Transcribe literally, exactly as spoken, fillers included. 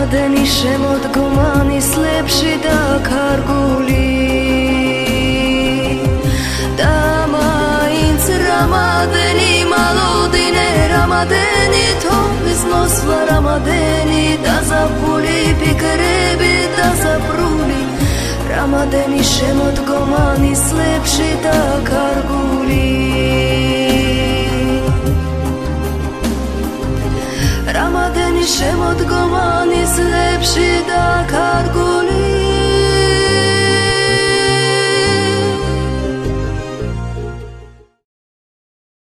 რამადენი შემოდგომანი სლებში დაკარგული და მაინც რამადენი მალოდინე რამადენი თოლის მოსვლა რამადენი დაზაფული ფიქრები დაზაფრული რამადენი შემოდგომანი სლებში დაკარგული რამადენი შემოდგომანი სლებში დაკარგული